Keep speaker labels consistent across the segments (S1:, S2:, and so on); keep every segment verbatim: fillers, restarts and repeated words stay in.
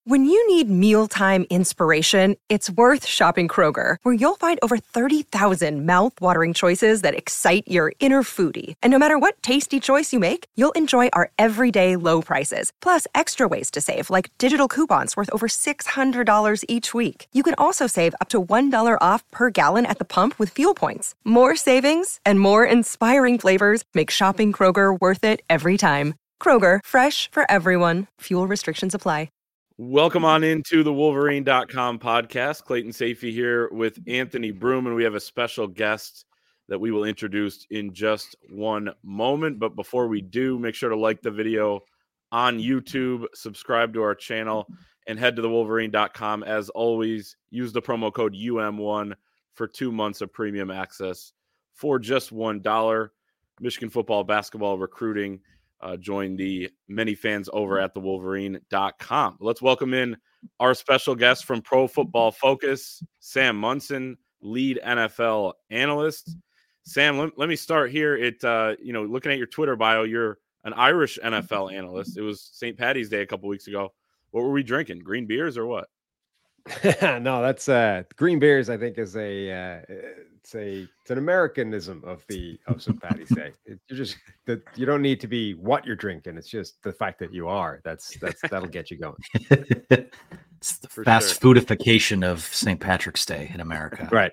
S1: When you need mealtime inspiration, it's worth shopping Kroger, where you'll find over thirty thousand mouth-watering choices that excite your inner foodie. And no matter what tasty choice you make, you'll enjoy our everyday low prices, plus extra ways to save, like digital coupons worth over six hundred dollars each week. You can also save up to one dollar off per gallon at the pump with fuel points. More savings and more inspiring flavors make shopping Kroger worth it every time. Kroger, fresh for everyone. Fuel restrictions apply.
S2: Welcome on into the Wolverine dot com podcast. Clayton Sayfie here with Anthony Broom, and we have a special guest that we will introduce in just one moment. But before we do, make sure to like the video on YouTube, subscribe to our channel, and head to the Wolverine dot com. As always, use the promo code U M one for two months of premium access for just one dollar. Michigan football, basketball, recruiting. Uh, join the many fans over at the Wolverine dot com. Let's welcome in our special guest from Pro Football Focus, Sam Monson, lead N F L analyst. Sam, let, let me start here. It, uh, you know, looking at your Twitter bio, you're an Irish N F L analyst. It was Saint Paddy's Day a couple weeks ago. What were we drinking? Green beers or what?
S3: No, that's uh, green beers. I think is a uh, it's a it's an Americanism of the of Saint Paddy's Day. It, you just that you don't need to be what you're drinking. It's just the fact that you are. That's that's that'll get you going.
S4: It's the For fast sure. foodification of Saint Patrick's Day in America,
S3: right?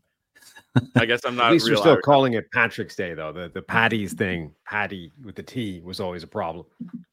S2: I guess I'm not.
S3: At least
S2: real
S3: we're still
S2: Irish.
S3: calling it Patrick's Day though. The the Paddy's thing, Paddy with the T, was always a problem.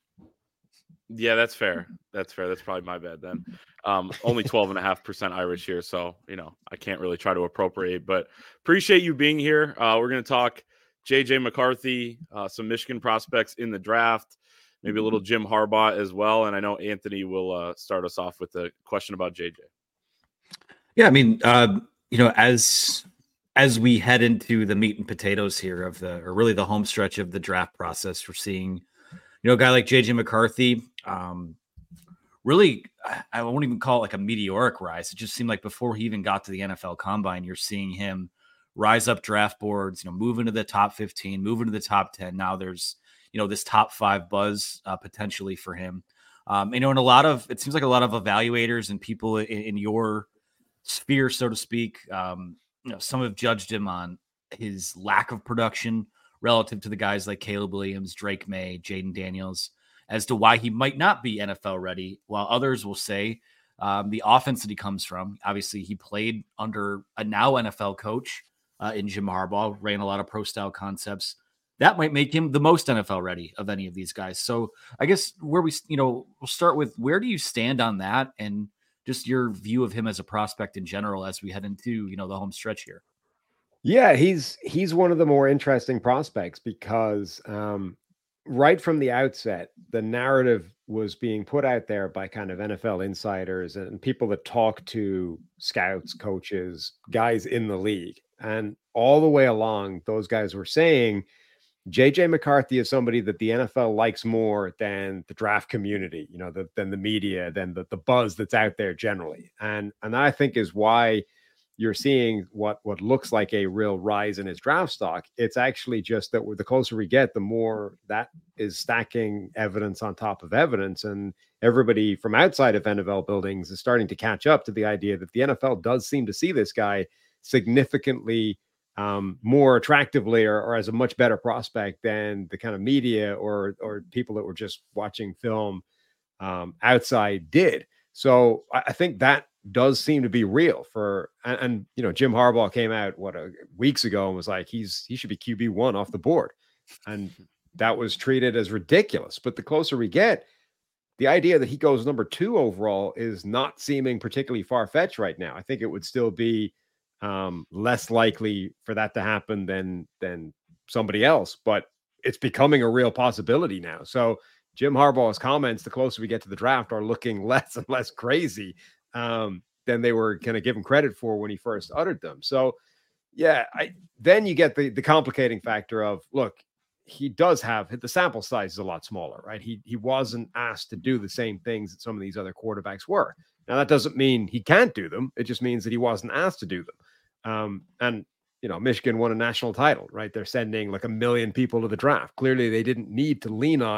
S2: Yeah, that's fair. That's fair. That's probably my bad then. Um, only twelve and a half percent Irish here. So, you know, I can't really try to appropriate, but appreciate you being here. Uh, we're going to talk J J McCarthy, uh, some Michigan prospects in the draft, maybe a little Jim Harbaugh as well. And I know Anthony will uh, start us off with a question about J J.
S4: Yeah. I mean, uh, you know, as, as we head into the meat and potatoes here of the, or really the home stretch of the draft process, we're seeing, you know, a guy like J J McCarthy, um, really, I won't even call it like a meteoric rise. It just seemed like before he even got to the N F L Combine, you're seeing him rise up draft boards, you know, move into the top fifteen, move into the top ten. Now there's, you know, this top five buzz uh, potentially for him. Um, you know, and a lot of, it seems like a lot of evaluators and people in, in your sphere, so to speak, um, you know, some have judged him on his lack of production relative to the guys like Caleb Williams, Drake May, Jaden Daniels, as to why he might not be N F L ready, while others will say um, the offense that he comes from. Obviously, he played under a now N F L coach uh, in Jim Harbaugh, ran a lot of pro-style concepts. That might make him the most N F L ready of any of these guys. So I guess where we, you know, we'll start with, where do you stand on that and just your view of him as a prospect in general as we head into, you know, the home stretch here?
S3: Yeah, he's he's one of the more interesting prospects because um, right from the outset, the narrative was being put out there by kind of N F L insiders and people that talk to scouts, coaches, guys in the league. And all the way along, those guys were saying J J McCarthy is somebody that the N F L likes more than the draft community, you know, the, than the media, than the, the buzz that's out there generally. And, and I think is why you're seeing what what looks like a real rise in his draft stock. It's actually just that the closer we get, the more that is stacking evidence on top of evidence. And everybody from outside of N F L buildings is starting to catch up to the idea that the N F L does seem to see this guy significantly um, more attractively or, or as a much better prospect than the kind of media or or people that were just watching film um, outside did. So I, I think that does seem to be real for, and, and you know, Jim Harbaugh came out what a, weeks ago and was like, he's, he should be Q B one off the board. And that was treated as ridiculous. But the closer we get, the idea that he goes number two overall is not seeming particularly far-fetched right now. I think it would still be um, less likely for that to happen than, than somebody else, but it's becoming a real possibility now. So Jim Harbaugh's comments, the closer we get to the draft, are looking less and less crazy um, than they were kind of given credit for when he first uttered them. So, yeah, I, then you get the the complicating factor of, look, he does have, the sample size is a lot smaller, right? He he wasn't asked to do the same things that some of these other quarterbacks were. Now, that doesn't mean he can't do them. It just means that he wasn't asked to do them. Um, and, you know, Michigan won a national title, right? They're sending like a million people to the draft. Clearly, they didn't need to lean on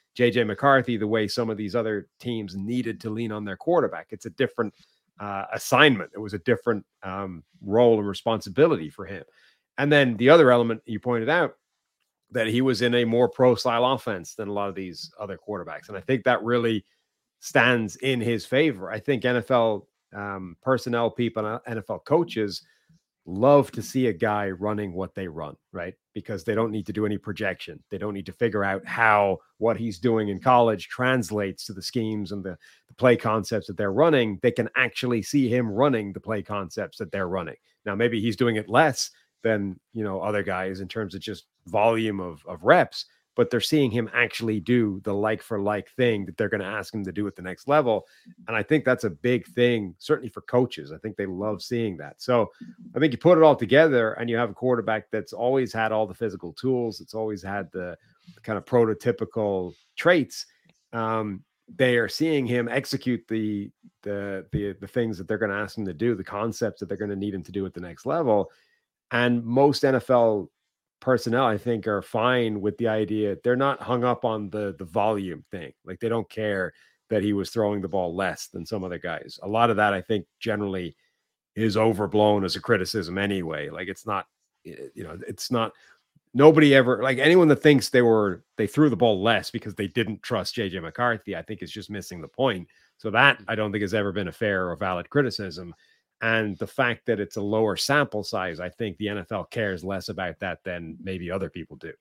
S3: J J McCarthy the way some of these other teams needed to lean on their quarterback. It's a different uh, assignment. It was a different um, role and responsibility for him. And then the other element you pointed out, that he was in a more pro style offense than a lot of these other quarterbacks. And I think that really stands in his favor. I think N F L um, personnel people and N F L coaches love to see a guy running what they run, right? Because they don't need to do any projection. They don't need to figure out how what he's doing in college translates to the schemes and the, the play concepts that they're running. They can actually see him running the play concepts that they're running. Now, maybe he's doing it less than, you know, other guys in terms of just volume of, of reps, but they're seeing him actually do the like for like thing that they're going to ask him to do at the next level. And I think that's a big thing, certainly for coaches. I think they love seeing that. So I think you put it all together and you have a quarterback that's always had all the physical tools. It's always had the, the kind of prototypical traits. Um, they are seeing him execute the, the, the, the things that they're going to ask him to do, the concepts that they're going to need him to do at the next level. And most N F L personnel, I think, are fine with the idea. They're not hung up on the the volume thing. Like, they don't care that he was throwing the ball less than some other guys. A lot of that, I think, generally is overblown as a criticism anyway. Like, it's not, you know, it's not, nobody ever, like, anyone that thinks they were, they threw the ball less because they didn't trust J J McCarthy, I think is just missing the point. So that, I don't think, has ever been a fair or valid criticism. And the fact that it's a lower sample size, I think the N F L cares less about that than maybe other people do.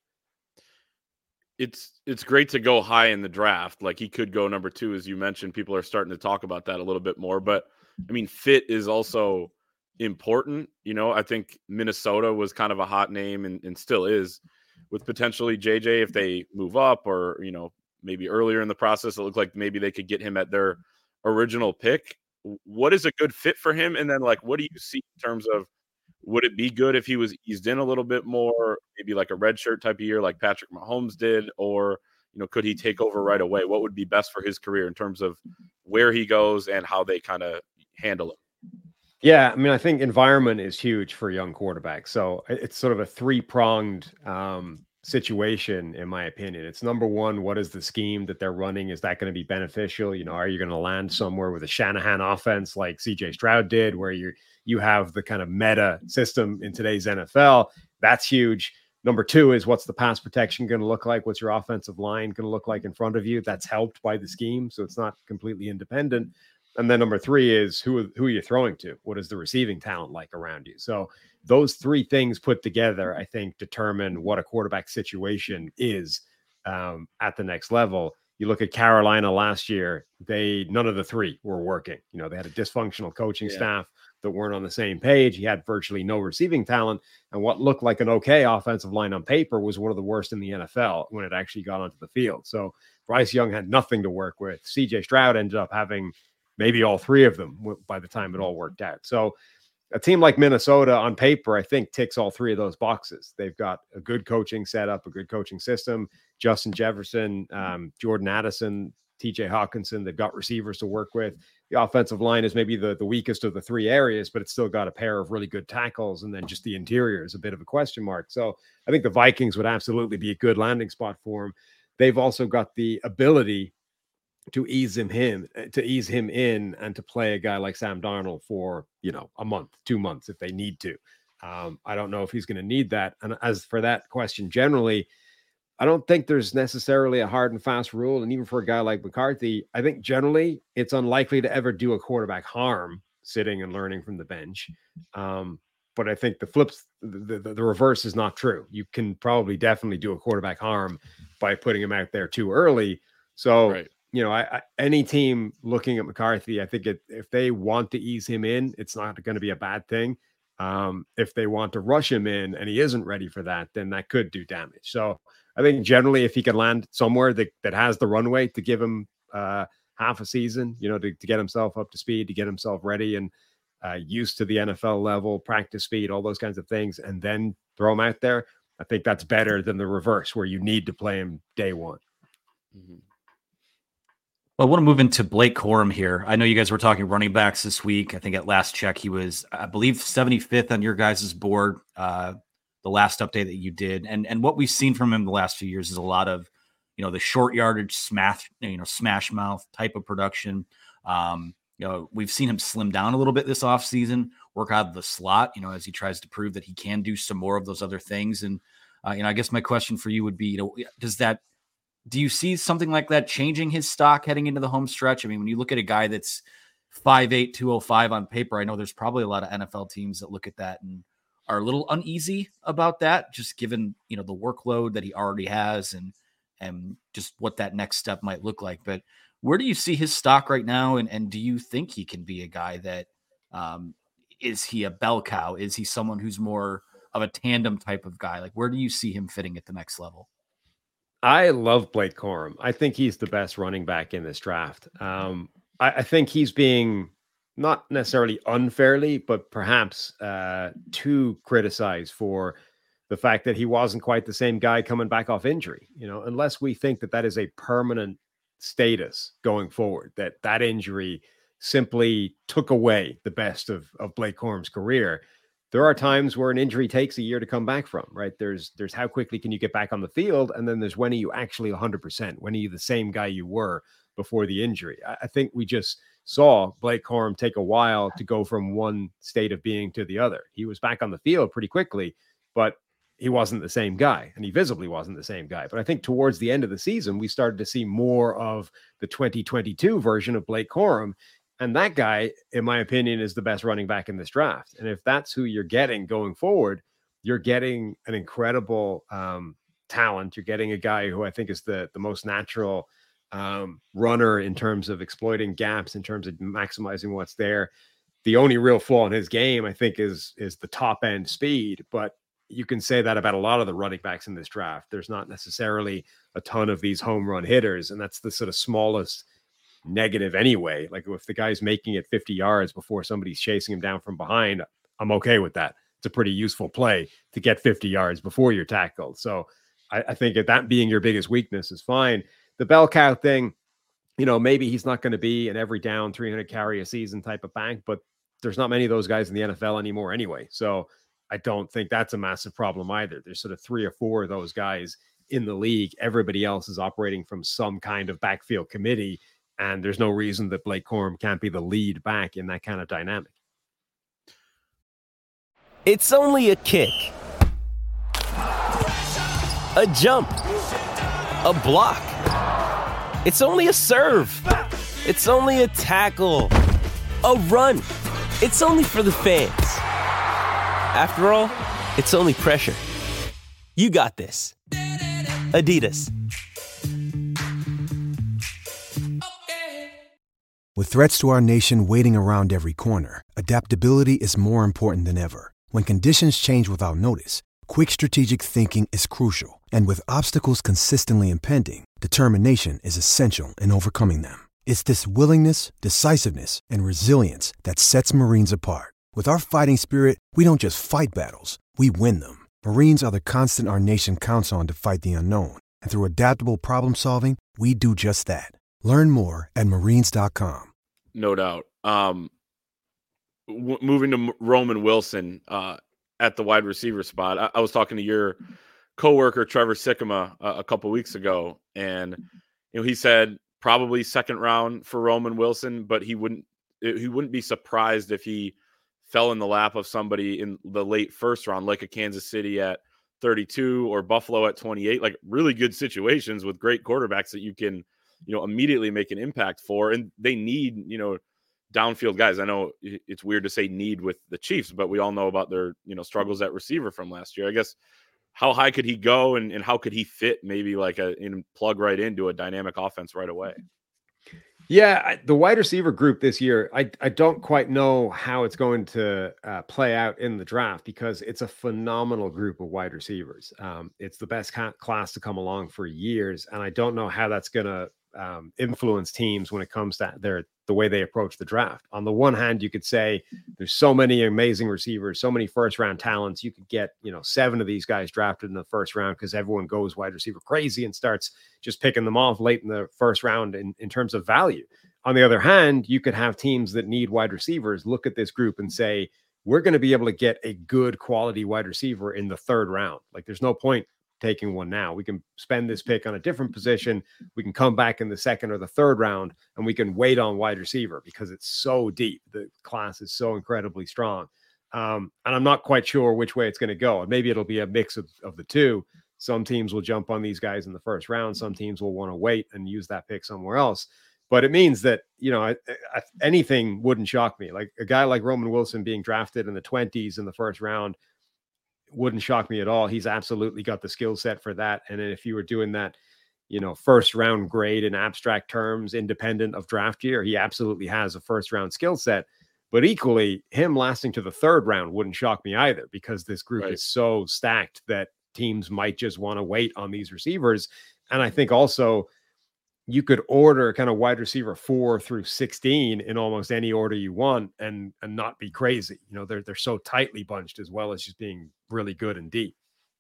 S2: It's it's great to go high in the draft. Like, he could go number two, as you mentioned. People are starting to talk about that a little bit more. But, I mean, fit is also important. You know, I think Minnesota was kind of a hot name and, and still is, with potentially J J if they move up, or, you know, maybe earlier in the process, it looked like maybe they could get him at their original pick. What is a good fit for him? And then, like, what do you see in terms of, would it be good if he was eased in a little bit more, maybe like a red shirt type of year like Patrick Mahomes did, or, you know, could he take over right away? What would be best for his career in terms of where he goes and how they kind of handle him?
S3: Yeah, I mean, I think environment is huge for young quarterbacks. So it's sort of a three-pronged um, situation, in my opinion. It's number one, what is the scheme that they're running? Is that going to be beneficial? You know, are you going to land somewhere with a Shanahan offense like C J Stroud did, where you you have the kind of meta system in today's N F L? That's huge. Number two is, what's the pass protection going to look like? What's your offensive line going to look like in front of you? That's helped by the scheme, so it's not completely independent. And then number three is, who, who are you throwing to? What is the receiving talent like around you? So those three things put together, I think, determine what a quarterback situation is um, at the next level. You look at Carolina last year, they, none of the three were working. You know, they had a dysfunctional coaching yeah. staff that weren't on the same page. He had virtually no receiving talent. And what looked like an okay offensive line on paper was one of the worst in the N F L when it actually got onto the field. So Bryce Young had nothing to work with. C J Stroud ended up having maybe all three of them by the time it all worked out. So a team like Minnesota on paper, I think, ticks all three of those boxes. They've got a good coaching setup, a good coaching system. Justin Jefferson, um, Jordan Addison, T J Hawkinson, they've got receivers to work with. The offensive line is maybe the, the weakest of the three areas, but it's still got a pair of really good tackles. And then just the interior is a bit of a question mark. So I think the Vikings would absolutely be a good landing spot for him. They've also got the ability to ease him him to ease him in and to play a guy like Sam Darnold for, you know, a month, two months if they need to. Um, I don't know if he's going to need that. And as for that question generally, I don't think there's necessarily a hard and fast rule. And even for a guy like McCarthy, I think generally it's unlikely to ever do a quarterback harm sitting and learning from the bench. Um, but I think the flips, the, the, the reverse is not true. You can probably definitely do a quarterback harm by putting him out there too early. So, right. You know, I, I, any team looking at McCarthy, I think it, if they want to ease him in, it's not going to be a bad thing. Um, if they want to rush him in and he isn't ready for that, then that could do damage. So I think generally, if he could land somewhere that, that has the runway to give him uh, half a season, you know, to, to get himself up to speed, to get himself ready and uh, used to the N F L level, practice speed, all those kinds of things, and then throw him out there, I think that's better than the reverse where you need to play him day one.
S2: Mm-hmm.
S4: Well, I want to move into Blake Corum here. I know you guys were talking running backs this week. I think at last check, he was, I believe, seventy-fifth on your guys' board, uh, the last update that you did. And and what we've seen from him the last few years is a lot of, you know, the short yardage smash, you know, smash mouth type of production. Um, you know, we've seen him slim down a little bit this offseason, work out of the slot, you know, as he tries to prove that he can do some more of those other things. And, uh, you know, I guess my question for you would be, you know, does that, do you see something like that changing his stock heading into the home stretch? I mean, when you look at a guy that's five eight, two oh five on paper, I know there's probably a lot of N F L teams that look at that and are a little uneasy about that, just given, you know, the workload that he already has and, and just what that next step might look like. But where do you see his stock right now? And, and do you think he can be a guy that, um, is he a bell cow? Is he someone who's more of a tandem type of guy? Like, where do you see him fitting at the next level?
S3: I love Blake Corum. I think he's the best running back in this draft. Um, I, I think he's being not necessarily unfairly, but perhaps uh, too criticized for the fact that he wasn't quite the same guy coming back off injury. You know, unless we think that that is a permanent status going forward, that that injury simply took away the best of, of Blake Corum's career. There are times where an injury takes a year to come back from, right? There's there's how quickly can you get back on the field? And then there's when are you actually one hundred percent? When are you the same guy you were before the injury? I, I think we just saw Blake Corum take a while to go from one state of being to the other. He was back on the field pretty quickly, but he wasn't the same guy, and he visibly wasn't the same guy. But I think towards the end of the season, we started to see more of the twenty twenty-two version of Blake Corum. And that guy, in my opinion, is the best running back in this draft. And if that's who you're getting going forward, you're getting an incredible um, talent. You're getting a guy who I think is the, the most natural um, runner in terms of exploiting gaps, in terms of maximizing what's there. The only real flaw in his game, I think, is, is the top end speed. But you can say that about a lot of the running backs in this draft. There's not necessarily a ton of these home run hitters. And that's the sort of smallest negative anyway. Like if the guy's making it fifty yards before somebody's chasing him down from behind, I'm okay with that. It's a pretty useful play to get fifty yards before you're tackled. So I, I think that being your biggest weakness is fine. The bell cow thing, you know, maybe he's not going to be an every down three hundred carry a season type of back, but there's not many of those guys in the N F L anymore anyway. So I don't think that's a massive problem either. There's sort of three or four of those guys in the league. Everybody else is operating from some kind of backfield committee. And there's no reason that Blake Corum can't be the lead back in that kind of dynamic.
S5: It's only a kick, a jump, a block. It's only a serve. It's only a tackle, a run. It's only for the fans. After all, it's only pressure. You got this. Adidas.
S6: With threats to our nation waiting around every corner, adaptability is more important than ever. When conditions change without notice, quick strategic thinking is crucial. And with obstacles consistently impending, determination is essential in overcoming them. It's this willingness, decisiveness, and resilience that sets Marines apart. With our fighting spirit, we don't just fight battles, we win them. Marines are the constant our nation counts on to fight the unknown. And through adaptable problem solving, we do just that. Learn more at marines dot com.
S2: No doubt. Um, w- moving to Roman Wilson uh, at the wide receiver spot. I-, I was talking to your coworker, Trevor Sikkema, uh, a couple weeks ago, and you know he said probably second round for Roman Wilson, but he wouldn't he wouldn't be surprised if he fell in the lap of somebody in the late first round, like a Kansas City at thirty-two or Buffalo at twenty-eight, like really good situations with great quarterbacks that you can, you know, immediately make an impact for. And they need, you know, downfield guys. I know it's weird to say need with the Chiefs, but we all know about their, you know, struggles at receiver from last year. I guess how high could he go and, and how could he fit maybe like a in plug right into a dynamic offense right away?
S3: Yeah, the wide receiver group this year, I, I don't quite know how it's going to uh, play out in the draft because it's a phenomenal group of wide receivers. Um, it's the best ca- class to come along for years, and I don't know how that's going to um, influence teams when it comes to their the way they approach the draft. On the one hand, you could say there's so many amazing receivers, so many first round talents. You could get, you know, seven of these guys drafted in the first round because everyone goes wide receiver crazy and starts just picking them off late in the first round in, in terms of value. On the other hand, you could have teams that need wide receivers look at this group and say, we're going to be able to get a good quality wide receiver in the third round. Like there's no point taking one now. We can spend this pick on a different position. We can come back in the second or the third round, and we can wait on wide receiver because it's so deep. The class is so incredibly strong. Um, and I'm not quite sure which way it's going to go. And maybe it'll be a mix of, of the two. Some teams will jump on these guys in the first round. Some teams will want to wait and use that pick somewhere else. But it means that, you know, I, I, anything wouldn't shock me. Like a guy like Roman Wilson being drafted in the twenties in the first round wouldn't shock me at all. He's absolutely got the skill set for that. And if you were doing that, you know, first round grade in abstract terms, independent of draft year, he absolutely has a first round skill set. But equally, him lasting to the third round wouldn't shock me either, because this group right. is so stacked that teams might just want to wait on these receivers. And I think also you could order kind of wide receiver four through sixteen in almost any order you want and, and not be crazy. You know, they're, they're so tightly bunched as well as just being really good and deep.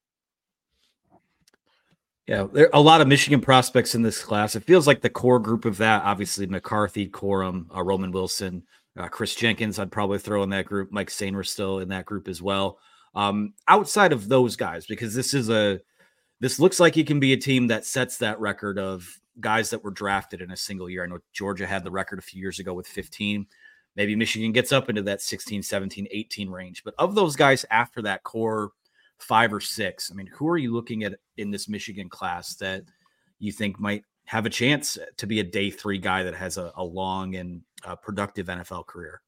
S4: Yeah, there are a lot of Michigan prospects in this class. It feels like the core group of that, obviously McCarthy, Corum, uh, Roman Wilson, uh, Chris Jenkins, I'd probably throw in that group. Mike Sainer still in that group as well. Um, outside of those guys, because this is a, this looks like it can be a team that sets that record of guys that were drafted in a single year. I know Georgia had the record a few years ago with fifteen. Maybe Michigan gets up into that sixteen, seventeen, eighteen range. But of those guys after that core five or six, I mean, who are you looking at in this Michigan class that you think might have a chance to be a day three guy that has a, a long and uh, productive N F L career?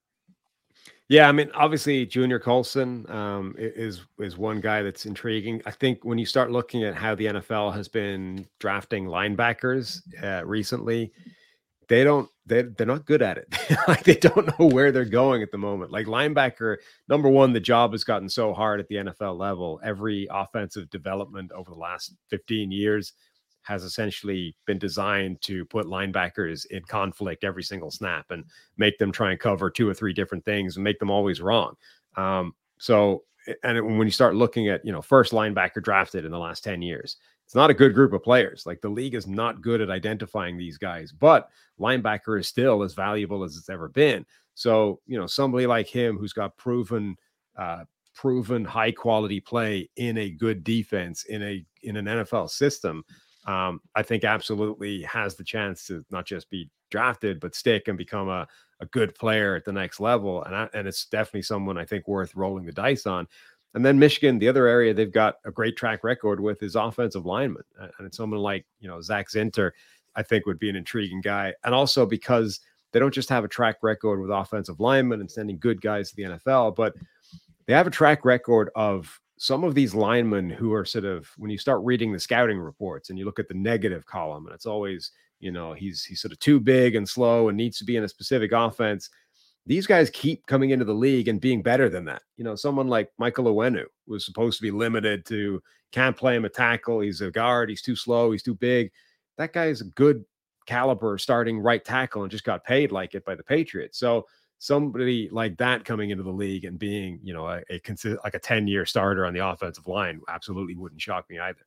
S3: Yeah, I mean, obviously Junior Colson um, is is one guy that's intriguing. I think when you start looking at how the N F L has been drafting linebackers uh, recently, they don't they they're not good at it. Like they don't know where they're going at the moment. Like linebacker, number one, the job has gotten so hard at the N F L level. Every offensive development over the last fifteen years has essentially been designed to put linebackers in conflict every single snap and make them try and cover two or three different things and make them always wrong. Um, so, and when you start looking at, you know, first linebacker drafted in the last ten years, it's not a good group of players. Like the league is not good at identifying these guys, but linebacker is still as valuable as it's ever been. So, you know, somebody like him who's got proven, uh, proven high quality play in a good defense in a, in an N F L system, Um, I think absolutely has the chance to not just be drafted, but stick and become a, a good player at the next level. And I, and it's definitely someone I think worth rolling the dice on. And then Michigan, the other area they've got a great track record with is offensive linemen. And it's someone like, you know, Zach Zinter, I think would be an intriguing guy. And also because they don't just have a track record with offensive linemen and sending good guys to the N F L, but they have a track record of some of these linemen who are sort of, when you start reading the scouting reports and you look at the negative column, and it's always, you know, he's he's sort of too big and slow and needs to be in a specific offense. These guys keep coming into the league and being better than that. You know, someone like Michael Owenu was supposed to be limited to can't play him a tackle. He's a guard. He's too slow. He's too big. That guy is a good caliber starting right tackle and just got paid like it by the Patriots. So somebody like that coming into the league and being, you know, a, a consider like a ten year starter on the offensive line absolutely wouldn't shock me either.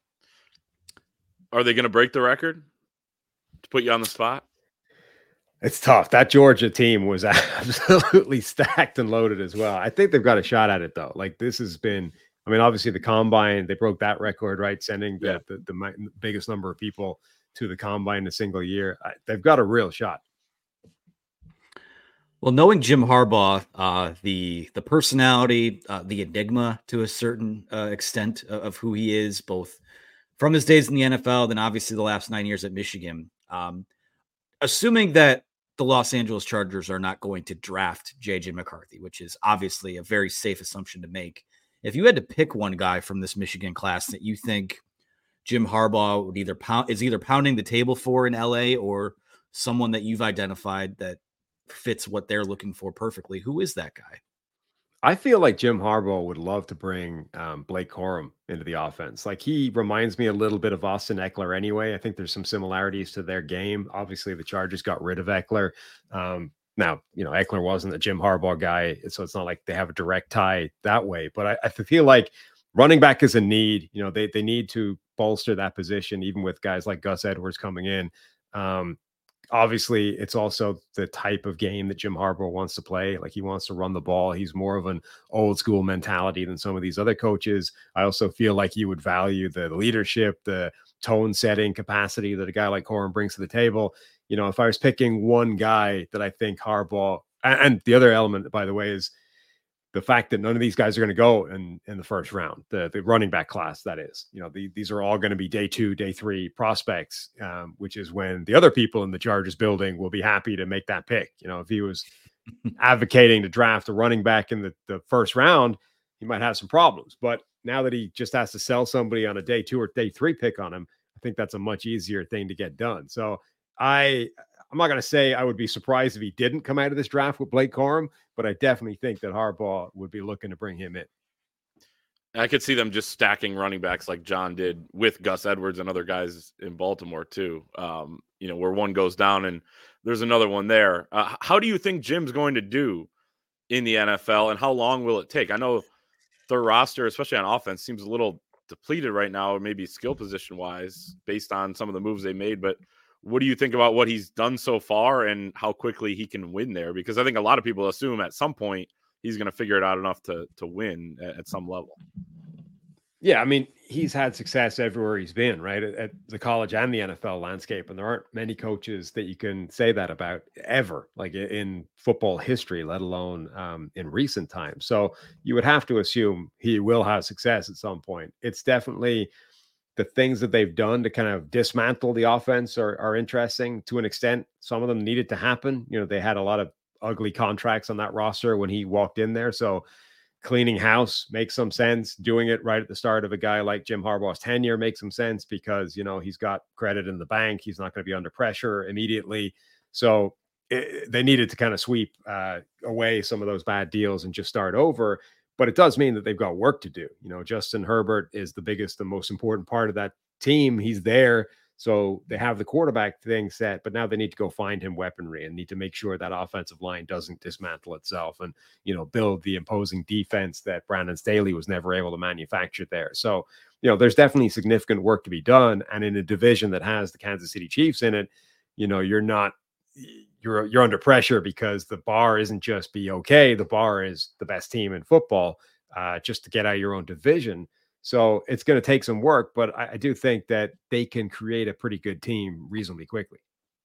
S2: Are they going to break the record to put you on the spot?
S3: It's tough. That Georgia team was absolutely stacked and loaded as well. I think they've got a shot at it though. Like this has been, I mean, obviously the combine, they broke that record, right? Sending the, yeah. the, the, the biggest number of people to the combine in a single year. I, they've got a real shot.
S4: Well, knowing Jim Harbaugh, uh, the the personality, uh, the enigma to a certain uh, extent of, of who he is, both from his days in the N F L, then obviously the last nine years at Michigan, um, assuming that the Los Angeles Chargers are not going to draft J J McCarthy, which is obviously a very safe assumption to make. If you had to pick one guy from this Michigan class that you think Jim Harbaugh would either pound, is either pounding the table for in L A or someone that you've identified that fits what they're looking for perfectly, who is that guy?
S3: I feel like Jim Harbaugh would love to bring um, Blake Corum into the offense. Like he reminds me a little bit of Austin Eckler anyway. I think there's some similarities to their game. Obviously the Chargers got rid of Eckler. Um, now, you know, Eckler wasn't a Jim Harbaugh guy, so it's not like they have a direct tie that way, but I, I feel like running back is a need. You know, they, they need to bolster that position, even with guys like Gus Edwards coming in. Um, obviously, it's also the type of game that Jim Harbaugh wants to play. Like, he wants to run the ball. He's more of an old school mentality than some of these other coaches. I also feel like he would value the leadership, the tone setting capacity that a guy like Corum brings to the table. You know, if I was picking one guy that I think Harbaugh, and, and the other element, by the way, is the fact that none of these guys are going to go in, in the first round, the, the running back class, that is. You know, the, these are all going to be day two, day three prospects, um, which is when the other people in the Chargers building will be happy to make that pick. You know, if he was advocating to draft a running back in the, the first round, he might have some problems. But now that he just has to sell somebody on a day two or day three pick on him, I think that's a much easier thing to get done. So I... I'm not going to say I would be surprised if he didn't come out of this draft with Blake Corum, but I definitely think that Harbaugh would be looking to bring him in.
S2: I could see them just stacking running backs like John did with Gus Edwards and other guys in Baltimore too. Um, you know, where one goes down and there's another one there. Uh, how do you think Jim's going to do in the N F L, and how long will it take? I know their roster, especially on offense, seems a little depleted right now, or maybe skill position wise based on some of the moves they made, but what do you think about what he's done so far and how quickly he can win there? Because I think a lot of people assume at some point he's going to figure it out enough to to win at, at some level.
S3: Yeah, I mean, he's had success everywhere he's been, right? At, at the college and the N F L landscape. And there aren't many coaches that you can say that about ever, like in football history, let alone um, in recent times. So you would have to assume he will have success at some point. It's definitely... the things that they've done to kind of dismantle the offense are, are interesting to an extent. Some of them needed to happen. You know, they had a lot of ugly contracts on that roster when he walked in there. So cleaning house makes some sense. Doing it right at the start of a guy like Jim Harbaugh's tenure makes some sense because, you know, he's got credit in the bank. He's not going to be under pressure immediately. So it, they needed to kind of sweep uh, away some of those bad deals and just start over. But it does mean that they've got work to do. You know, Justin Herbert is the biggest and most important part of that team. He's there. So they have the quarterback thing set, but now they need to go find him weaponry and need to make sure that offensive line doesn't dismantle itself and, you know, build the imposing defense that Brandon Staley was never able to manufacture there. So, you know, there's definitely significant work to be done. And in a division that has the Kansas City Chiefs in it, you know, you're not, you're you're under pressure because the bar isn't just be okay. The bar is the best team in football, uh, just to get out of your own division. So it's going to take some work, but I, I do think that they can create a pretty good team reasonably quickly.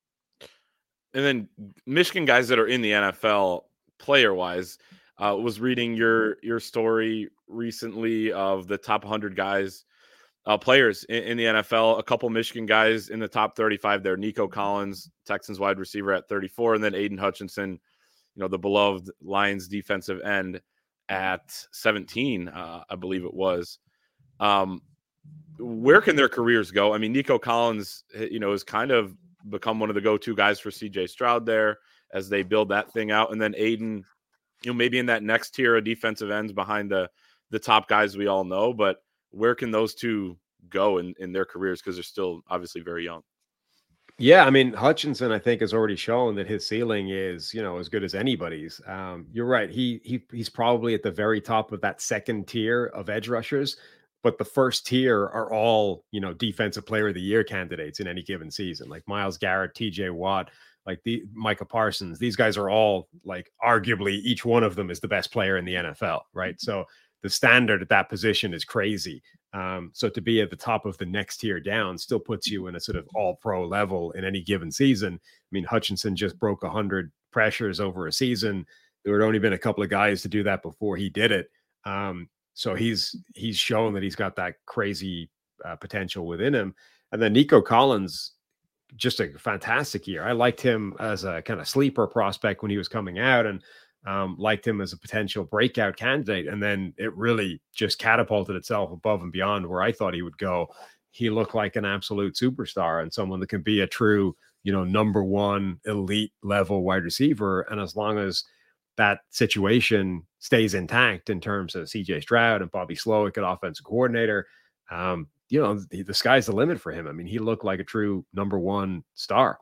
S2: And then Michigan guys that are in the N F L player wise, uh, was reading your your story recently of the top one hundred guys. Uh, players in, in the N F L, a couple Michigan guys in the top thirty-five there. Nico Collins, Texans wide receiver at thirty-four, and then Aiden Hutchinson, you know, the beloved Lions defensive end at seventeen, uh, I believe it was. Um, where can their careers go? I mean, Nico Collins, you know, has kind of become one of the go-to guys for C J Stroud there as they build that thing out. And then Aiden, you know, maybe in that next tier of defensive ends behind the the top guys we all know, but where can those two go in, in their careers? Because they're still obviously very young.
S3: Yeah, I mean, Hutchinson, I think, has already shown that his ceiling is, you know, as good as anybody's. Um, you're right. He he he's probably at the very top of that second tier of edge rushers, but the first tier are all, you know, defensive player of the year candidates in any given season, like Myles Garrett, T J Watt, like the Micah Parsons. These guys are all, like, arguably each one of them is the best player in the N F L, right? So the standard at that position is crazy. Um, so to be at the top of the next tier down still puts you in a sort of all pro level in any given season. I mean, Hutchinson just broke a hundred pressures over a season. There had only been a couple of guys to do that before he did it. Um, so he's, he's shown that he's got that crazy uh, potential within him. And then Nico Collins, just a fantastic year. I liked him as a kind of sleeper prospect when he was coming out, and Um, liked him as a potential breakout candidate. And then it really just catapulted itself above and beyond where I thought he would go. He looked like an absolute superstar and someone that can be a true, you know, number one elite level wide receiver. And as long as that situation stays intact in terms of C J Stroud and Bobby Slowick at offensive coordinator, um, you know, the, the sky's the limit for him. I mean, he looked like a true number one star.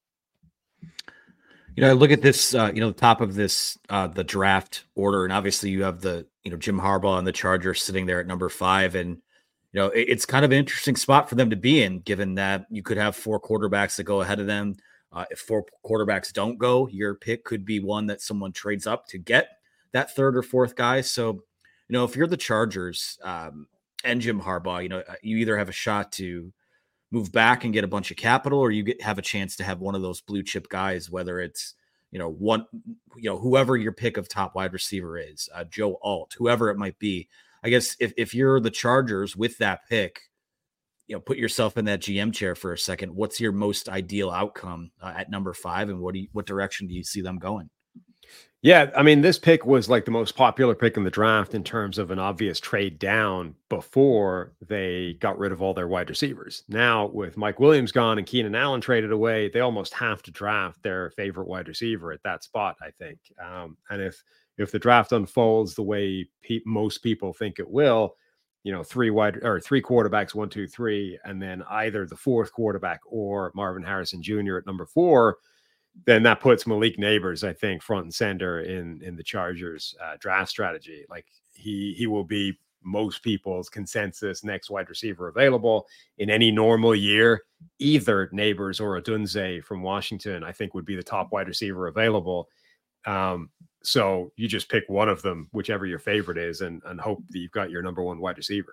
S4: You know, I look at this, uh, you know, the top of this, uh, the draft order, and obviously you have the, you know, Jim Harbaugh and the Chargers sitting there at number five. And, you know, it, it's kind of an interesting spot for them to be in, given that you could have four quarterbacks that go ahead of them. Uh, if four quarterbacks don't go, your pick could be one that someone trades up to get that third or fourth guy. So, you know, if you're the Chargers um, and Jim Harbaugh, you know, you either have a shot to move back and get a bunch of capital, or you get have a chance to have one of those blue chip guys, whether it's, you know, one, you know, whoever your pick of top wide receiver is, uh, Joe Alt, whoever it might be. I guess if, if you're the Chargers with that pick, you know, put yourself in that G M chair for a second. What's your most ideal outcome uh, at number five, and what do you, what direction do you see them going?
S3: Yeah, I mean, this pick was like the most popular pick in the draft in terms of an obvious trade down before they got rid of all their wide receivers. Now, with Mike Williams gone and Keenan Allen traded away, they almost have to draft their favorite wide receiver at that spot, I think. Um, and if if the draft unfolds the way pe- most people think it will, you know, three wide or three quarterbacks, one, two, three, and then either the fourth quarterback or Marvin Harrison Junior at number four, then that puts Malik Neighbors, I think, front and center in in the Chargers uh, draft strategy. Like he he will be most people's consensus next wide receiver available in any normal year. Either Neighbors or Odunze from Washington, I think, would be the top wide receiver available. Um, so you just pick one of them, whichever your favorite is, and and hope that you've got your number one wide receiver.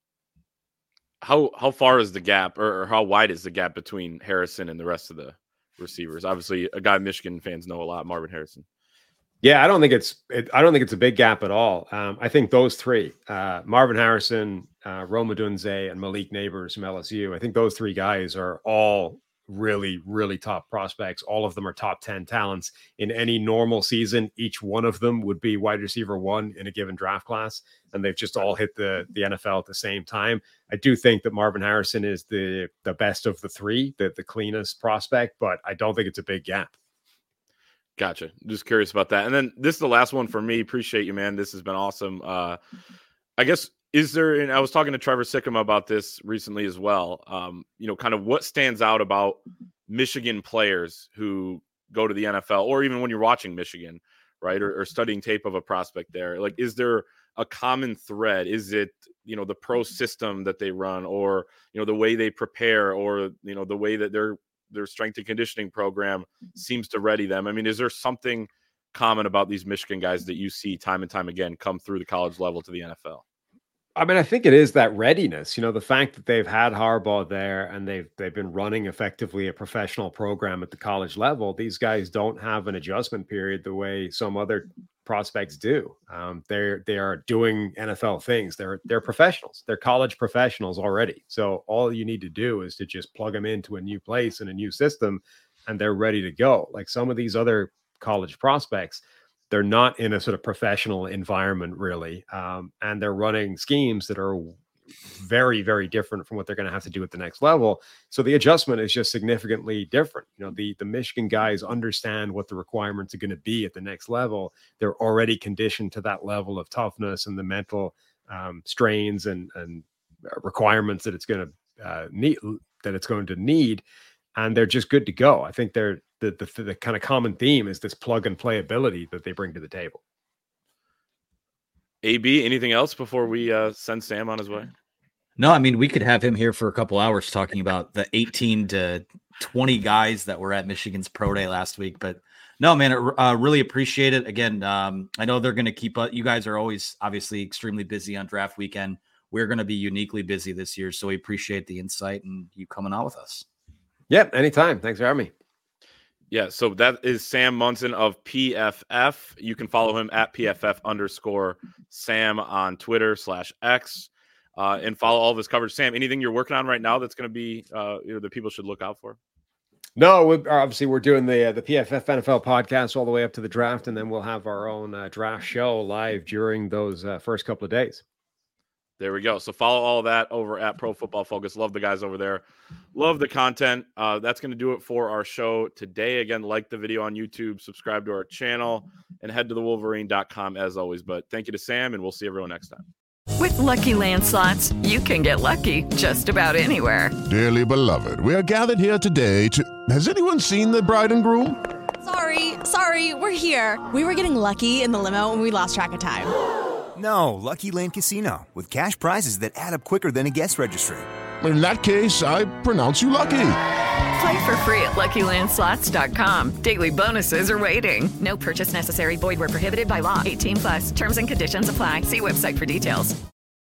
S2: How how far is the gap, or, or how wide is the gap between Harrison and the rest of the receivers? Obviously, a guy Michigan fans know a lot, Marvin Harrison.
S3: Yeah, I don't think it's it, I don't think it's a big gap at all. Um, I think those three, uh, Marvin Harrison, uh, Rome Odunze, and Malik Neighbors from L S U, I think those three guys are all really, really top prospects. All of them are top ten talents. In any normal season, each one of them would be wide receiver one in a given draft class, and they've just all hit the, the N F L at the same time. I do think that Marvin Harrison is the, the best of the three, the, the cleanest prospect, but I don't think it's a big gap.
S2: Gotcha. Just curious about that. And then this is the last one for me. Appreciate you, man. This has been awesome. Uh, I guess, is there, and I was talking to Trevor Sikkema about this recently as well, um, you know, kind of what stands out about Michigan players who go to the N F L, or even when you're watching Michigan, right, or, or studying tape of a prospect there? Like, is there a common thread? Is it, you know, the pro system that they run, or, you know, the way they prepare, or, you know, the way that their their strength and conditioning program seems to ready them? I mean, is there something common about these Michigan guys that you see time and time again come through the college level to the N F L?
S3: I mean, I think it is that readiness, you know, the fact that they've had Harbaugh there and they've they've been running effectively a professional program at the college level. These guys don't have an adjustment period the way some other prospects do. Um, they're they are doing N F L things. They're they're professionals. They're college professionals already. So all you need to do is to just plug them into a new place and a new system, and they're ready to go. Like some of these other college prospects, they're not in a sort of professional environment, really. Um, and they're running schemes that are very, very different from what they're going to have to do at the next level. So the adjustment is just significantly different. You know, the, the Michigan guys understand what the requirements are going to be at the next level. They're already conditioned to that level of toughness and the mental um, strains and, and requirements that it's going to uh, need, that it's going to need. And they're just good to go. I think they're the, the the kind of common theme is this plug and play ability that they bring to the table.
S2: A B, anything else before we uh, send Sam on his way?
S4: No, I mean, we could have him here for a couple hours talking about the eighteen to twenty guys that were at Michigan's Pro Day last week. But no, man, I uh, really appreciate it. Again, um, I know they're going to keep up. You guys are always obviously extremely busy on draft weekend. We're going to be uniquely busy this year. So we appreciate the insight and you coming on with us.
S3: Yep, anytime. Thanks for having me.
S2: Yeah, so that is Sam Monson of P F F. You can follow him at P F F underscore Sam on Twitter slash X, uh, and follow all of his coverage. Sam, anything you're working on right now that's going to be uh, you know, that people should look out for?
S3: No, we're, obviously we're doing the uh, the P F F N F L podcast all the way up to the draft, and then we'll have our own uh, draft show live during those uh, first couple of days.
S2: There we go. So follow all that over at Pro Football Focus. Love the guys over there. Love the content. Uh, that's going to do it for our show today. Again, like the video on YouTube, subscribe to our channel, and head to the wolverine dot com as always. But thank you to Sam, and we'll see everyone next time.
S7: With Lucky Land Slots, you can get lucky just about anywhere.
S8: Dearly beloved, we are gathered here today to... Has anyone seen the bride and groom?
S9: Sorry, sorry, we're here. We were getting lucky in the limo and we lost track of time.
S10: No, Lucky Land Casino, with cash prizes that add up quicker than a guest registry.
S8: In that case, I pronounce you lucky.
S7: Play for free at Lucky Land Slots dot com. Daily bonuses are waiting. No purchase necessary. Void where prohibited by law. eighteen plus. Terms and conditions apply. See website for details.